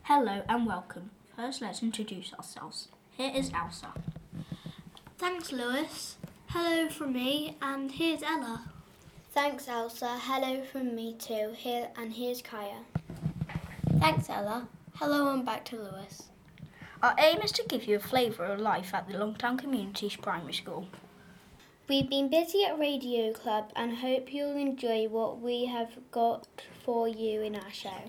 Hello and welcome. First, let's introduce ourselves. Here is Elsa. Thanks, Lewis. Hello from me, and here's Ella. Thanks, Elsa. Hello from me too. Here's Kaya. Thanks, Ella. Hello and back to Lewis. Our aim is to give you a flavour of life at the Longtown Community Primary School. We've been busy at Radio Club and hope you'll enjoy what we have got for you in our show.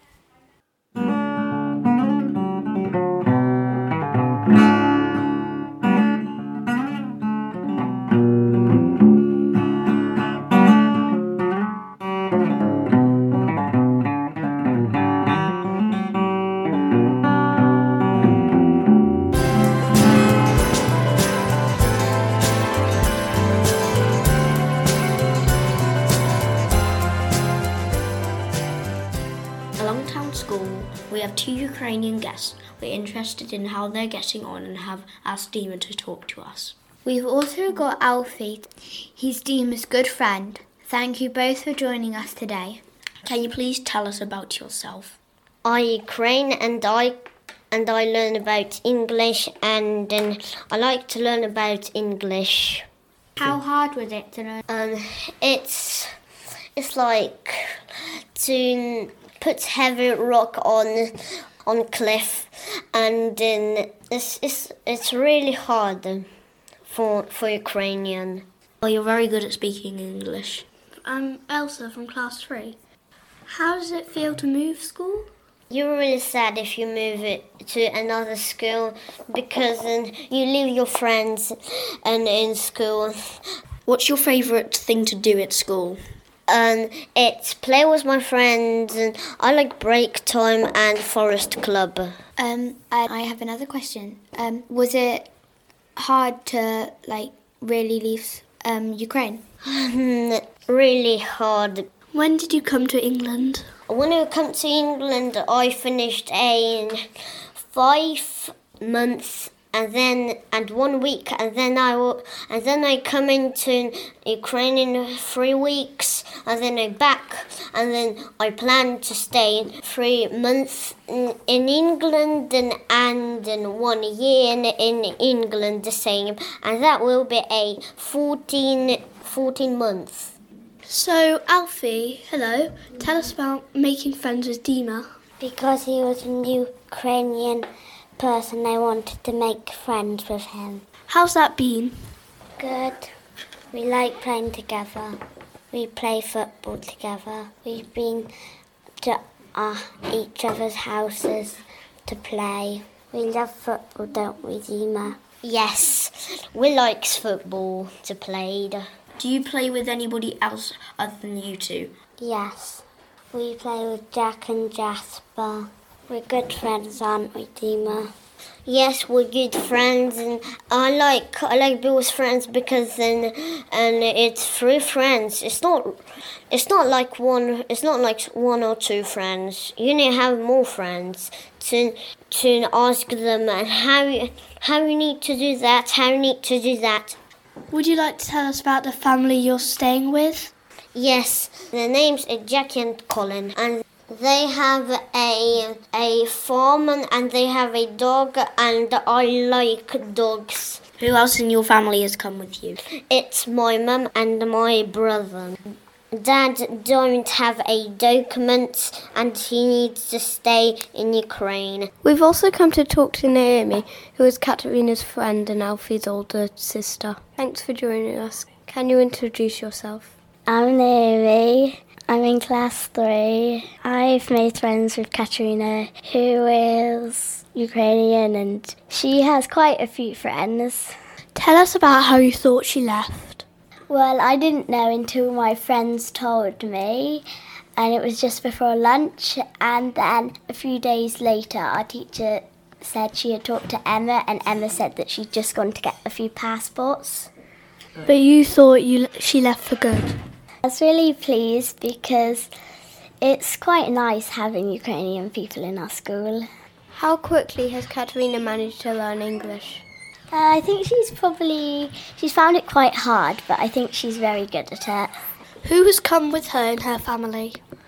We have 2 Ukrainian guests. We're interested in how they're getting on and have asked Dima to talk to us. We've also got Alfie. He's Dima's good friend. Thank you both for joining us today. Can you please tell us about yourself? I'm Ukraine and I learn about English and I like to learn about English. How hard was it to learn? It's like to put heavy rock on cliff, and then it's really hard for Ukrainian. Well, you're very good at speaking English. I'm Elsa from class 3. How does it feel to move school? You're really sad if you move it to another school because then you leave your friends and in school. What's your favourite thing to do at school? It's play with my friends, and I like break time and forest club. I have another question. Was it hard to really leave Ukraine? Really hard. When did you come to England? When I come to England, I finished in 5 months. And 1 week, and then I come into Ukraine in 3 weeks, and then I back, and then I plan to stay 3 months in England and 1 year in England the same, and that will be a 14 months. So, Alfie, hello. Tell us about making friends with Dima. Because he was a Ukrainian person, I wanted to make friends with him. How's that been? Good. We like playing together. We play football together. We've been to each other's houses to play. We love football, don't we, Dima? Yes, we like football to play. Do you play with anybody else other than you two? Yes. We play with Jack and Jasper. We're good friends, aren't we, Dima? Yes, we're good friends, and I like being with friends because then it's 3 friends. It's not like one or 2 friends. You need to have more friends to ask them and how you need to do that, how you need to do that. Would you like to tell us about the family you're staying with? Yes, their names are Jackie and Colin, and they have a farm and they have a dog, and I like dogs. Who else in your family has come with you? It's my mum and my brother. Dad don't have a document and he needs to stay in Ukraine. We've also come to talk to Naomi, who is Katerina's friend and Alfie's older sister. Thanks for joining us. Can you introduce yourself? I'm Naomi. I'm in class 3. I've made friends with Katerina, who is Ukrainian, and she has quite a few friends. Tell us about how you thought she left. Well, I didn't know until my friends told me, and it was just before lunch, and then a few days later our teacher said she had talked to Emma, and Emma said that she'd just gone to get a few passports. But you thought she left for good. I was really pleased because it's quite nice having Ukrainian people in our school. How quickly has Katerina managed to learn English? I think she's found it quite hard, but I think she's very good at it. Who has come with her in her family?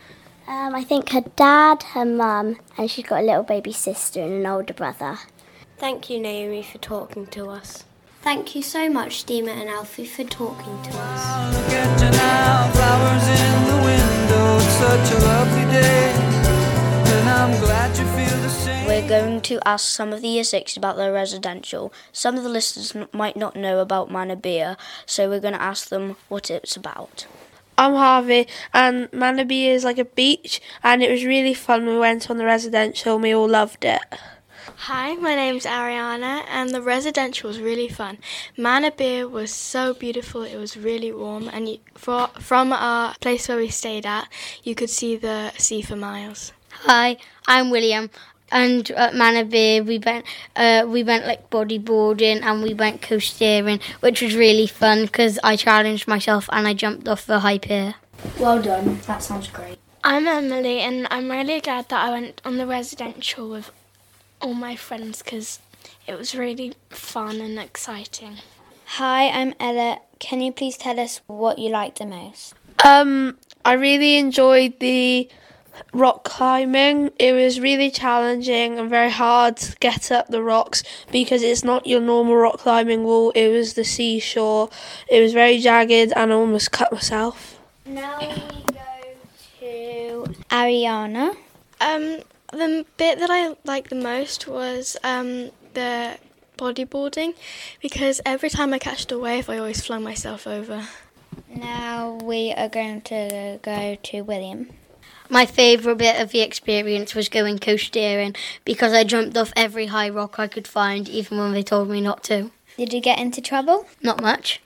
I think her dad, her mum, and she's got a little baby sister and an older brother. Thank you, Naomi, for talking to us. Thank you so much, Dima and Alfie, for talking to us. Look at you now, flowers in the window. It's such a lovely day, and I'm glad you feel the same. We're going to ask some of the Year 6 about their residential. Some of the listeners might not know about Manabia, so we're going to ask them what it's about. I'm Harvey, and Manabia is like a beach, and it was really fun. We went on the residential and we all loved it. Hi, my name's Ariana, and the residential was really fun. Manabia was so beautiful, it was really warm, and from our place where we stayed at, you could see the sea for miles. Hi, I'm William, and at Manabia we went like bodyboarding and we went coasteering, which was really fun because I challenged myself and I jumped off the high pier. Well done, that sounds great. I'm Emily, and I'm really glad that I went on the residential with all my friends because it was really fun and exciting. Hi, I'm Ella. Can you please tell us what you liked the most? I really enjoyed the rock climbing. It was really challenging and very hard to get up the rocks because it's not your normal rock climbing wall. It was the seashore. It was very jagged and I almost cut myself. Now we go to Ariana. The bit that I liked the most was the bodyboarding because every time I catched a wave I always flung myself over. Now we are going to go to William. My favourite bit of the experience was going coasteering because I jumped off every high rock I could find, even when they told me not to. Did you get into trouble? Not much.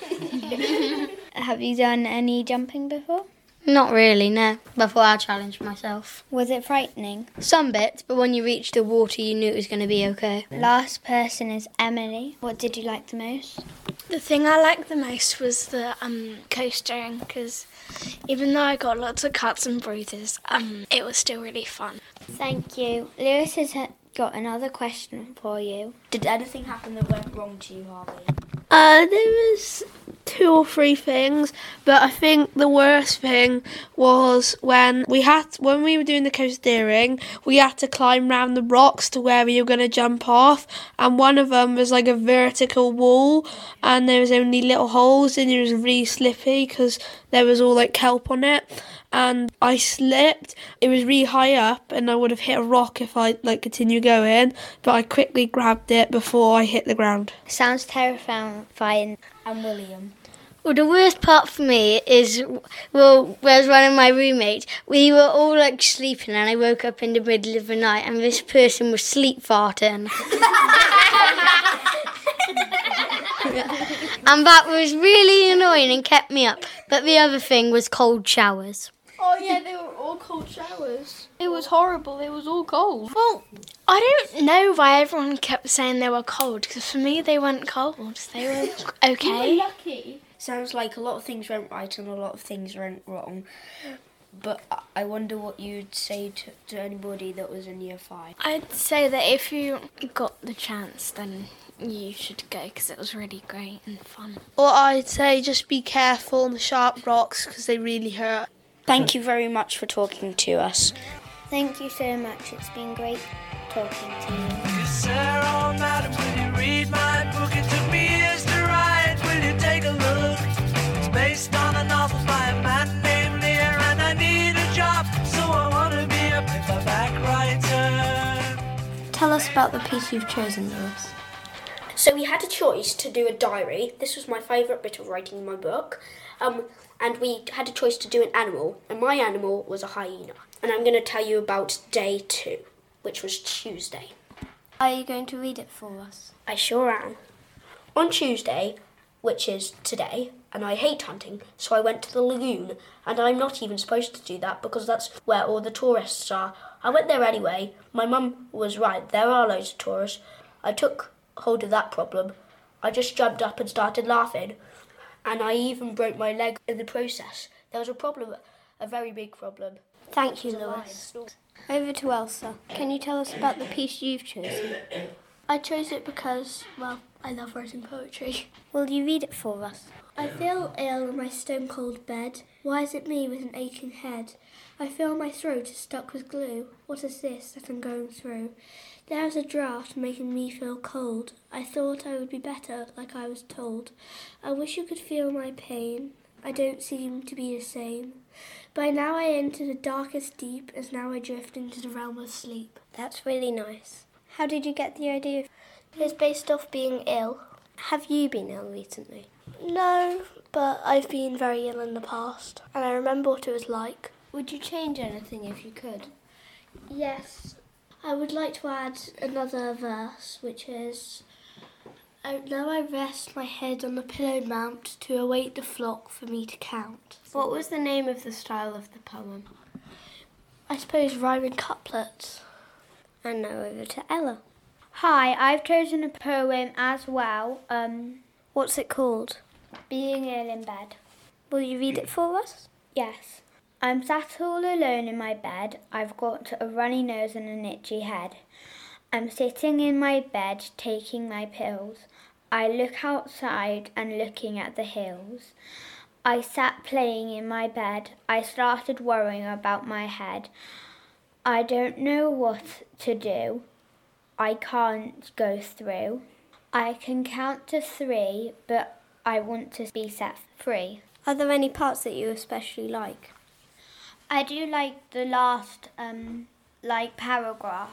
Have you done any jumping before? Not really, no. Before I challenged myself. Was it frightening? Some bits, but when you reached the water you knew it was going to be okay. Last person is Emily. What did you like the most? The thing I liked the most was the coastering because even though I got lots of cuts and bruises, it was still really fun. Thank you. Lewis has got another question for you. Did anything happen that went wrong to you, Harvey? There was 2 or 3 things, but I think the worst thing was when we were doing the coastering, we had to climb round the rocks to where we were going to jump off, and one of them was like a vertical wall, and there was only little holes, and it was really slippy because there was all like kelp on it, and I slipped. It was really high up, and I would have hit a rock if I continued going, but I quickly grabbed it before I hit the ground. Sounds terrifying. And William. Well, the worst part for me is, whereas one of my roommates, we were all sleeping and I woke up in the middle of the night and this person was sleep farting. And that was really annoying and kept me up. But the other thing was cold showers. Oh yeah, they were all cold showers. It was horrible, it was all cold. Well, I don't know why everyone kept saying they were cold, because for me they weren't cold, they were okay. You were lucky. Sounds like a lot of things went right and a lot of things went wrong. But I wonder what you'd say to anybody that was in year 5. I'd say that if you got the chance, then you should go, because it was really great and fun. Or I'd say just be careful on the sharp rocks because they really hurt. Thank you very much for talking to us. Thank you so much. It's been great talking to you. Yes, Sarah, madam, will you read my book? It took me years to write. Will you take a look? It's based on a novel by a man named Lear, and I need a job, so I want to be a paperback writer. Tell us about the piece you've chosen, Lewis. So we had a choice to do a diary. This was my favourite bit of writing in my book. And we had a choice to do an animal, and my animal was a hyena. And I'm going to tell you about day 2, which was Tuesday. Are you going to read it for us? I sure am. On Tuesday, which is today, and I hate hunting, so I went to the lagoon, and I'm not even supposed to do that because that's where all the tourists are. I went there anyway. My mum was right, there are loads of tourists. I took hold of that problem. I just jumped up and started laughing. And I even broke my leg in the process. There was a problem, a very big problem. Thank you, Lewis. Over to Elsa. Can you tell us about the piece you've chosen? I chose it because, well, I love writing poetry. Will you read it for us? I feel ill in my stone-cold bed. Why is it me with an aching head? I feel my throat is stuck with glue. What is this that I'm going through? There's a draught making me feel cold. I thought I would be better, like I was told. I wish you could feel my pain. I don't seem to be the same. By now I enter the darkest deep, as now I drift into the realm of sleep. That's really nice. How did you get the idea? It's based off being ill. Have you been ill recently? No, but I've been very ill in the past, and I remember what it was like. Would you change anything if you could? Yes, I would like to add another verse, which is, now I rest my head on the pillowed mount to await the flock for me to count. What was the name of the style of the poem? I suppose rhyming couplets. And now over to Ella. Hi, I've chosen a poem as well. What's it called? Being ill in bed. Will you read it for us? Yes. I'm sat all alone in my bed. I've got a runny nose and an itchy head. I'm sitting in my bed taking my pills. I look outside and looking at the hills. I sat playing in my bed. I started worrying about my head. I don't know what to do. I can't go through. I can count to 3, but I want to be set free. Are there any parts that you especially like? I do like the last paragraph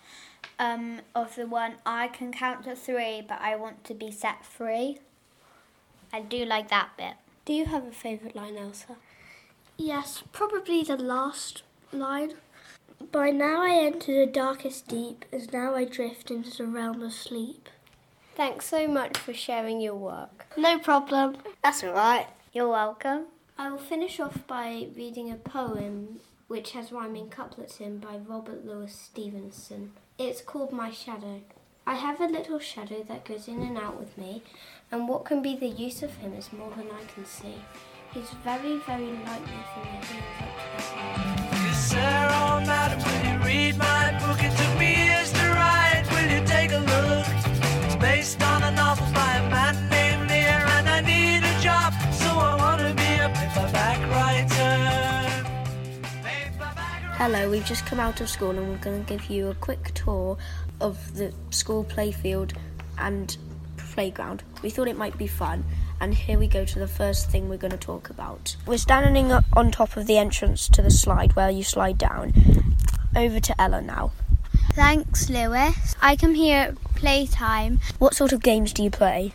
of the one, I can count to 3, but I want to be set free. I do like that bit. Do you have a favourite line, Elsa? Yes, probably the last line. By now I enter the darkest deep, as now I drift into the realm of sleep. Thanks so much for sharing your work. No problem. That's all right. You're welcome. I will finish off by reading a poem which has rhyming couplets in by Robert Louis Stevenson. It's called My Shadow. I have a little shadow that goes in and out with me, and what can be the use of him is more than I can see. He's very, very lightly from the heels up to the side. Yes, sir, oh madam, will you read my book? It took me years to write. Will you take a look? It's based on a novel by a man named Lear, and I need a job, so I want to be a paperback writer. Hello, we've just come out of school and we're going to give you a quick tour of the school playfield and playground. We thought it might be fun, and here we go to the first thing we're going to talk about. We're standing on top of the entrance to the slide where you slide down. Over to Ella now. Thanks, Lewis. I come here at playtime. What sort of games do you play?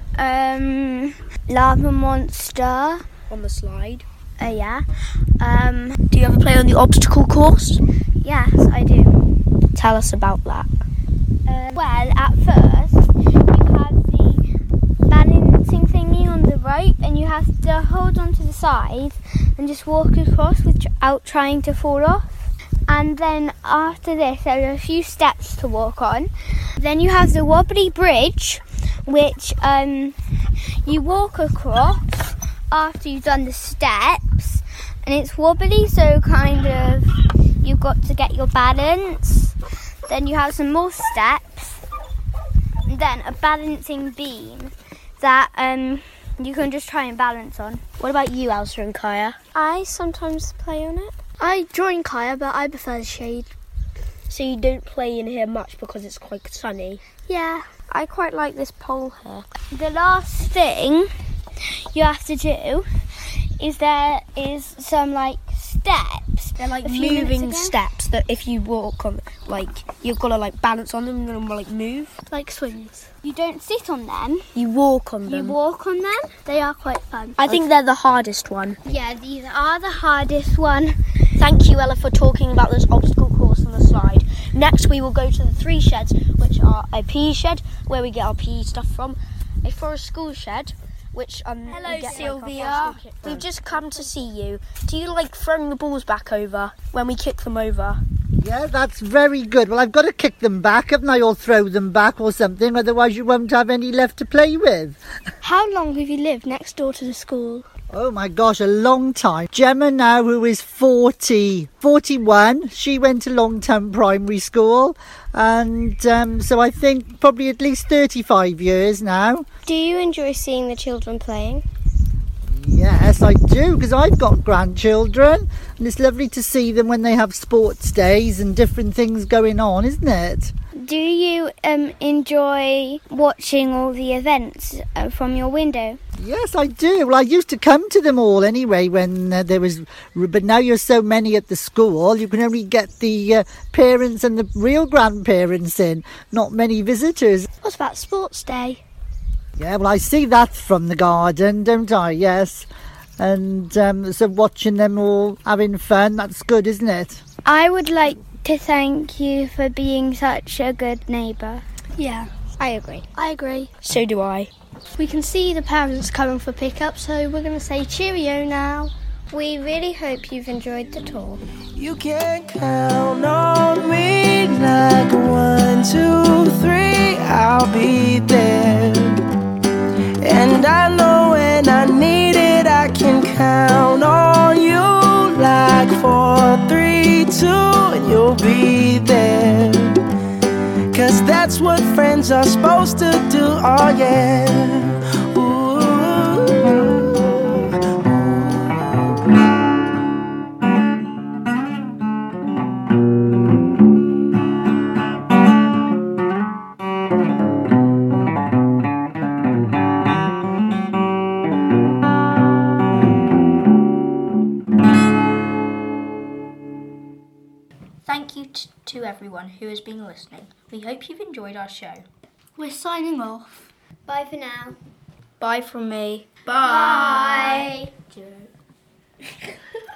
Lava Monster. On the slide? Yeah. Do you ever play on the obstacle course? Yes, I do. Tell us about that. Well, at first, you have the balancing thingy on the rope, and you have to hold onto the side and just walk across without trying to fall off. And then after this, there are a few steps to walk on. Then you have the wobbly bridge, which you walk across after you've done the steps, and it's wobbly, so kind of you've got to get your balance. Then you have some more steps, and then a balancing beam that you can just try and balance on. What about you, Elsa and Kaya? I sometimes play on it. I join Kaya, but I prefer the shade. So you don't play in here much because it's quite sunny? Yeah. I quite like this pole here. The last thing you have to do is there is some steps. They're like moving steps that if you walk on, you've got to balance on them and move. Like swings. You don't sit on them. You walk on them. You walk on them. They are quite fun. I think they're the hardest one. Yeah, these are the hardest one. Thank you, Ella, for talking about this obstacle course on the slide. Next, we will go to the 3 sheds, which are a PE shed, where we get our PE stuff from, a forest school shed, which Hello, we get, Sylvia. We've just come to see you. Do you like throwing the balls back over when we kick them over? Yeah, that's very good. Well, I've got to kick them back, haven't I, or throw them back or something, otherwise you won't have any left to play with. How long have you lived next door to the school? Oh my gosh, a long time. Gemma now, who is 41, she went to Longtown Primary School, and so I think probably at least 35 years now. Do you enjoy seeing the children playing? Yes, I do, because I've got grandchildren, and it's lovely to see them when they have sports days and different things going on, isn't it? Do you enjoy watching all the events from your window? Yes, I do. Well, I used to come to them all anyway when there was... But now you're so many at the school, you can only get the parents and the real grandparents in, not many visitors. What about sports day? Yeah, well, I see that from the garden, don't I? Yes. And so watching them all having fun, that's good, isn't it? I would like to thank you for being such a good neighbour. Yeah, I agree. I agree. So do I. We can see the parents coming for pickup, so we're going to say cheerio now. We really hope you've enjoyed the tour. You can count on me like 1, 2, 3, I'll be there. And I know when I need it, I can count on you like 4, 3, 2, and you'll be there. 'Cause that's what friends are supposed to do, oh yeah. Ooh. Thank you to everyone who has been listening. We hope you've enjoyed our show. We're signing off. Bye for now. Bye from me. Bye. Bye.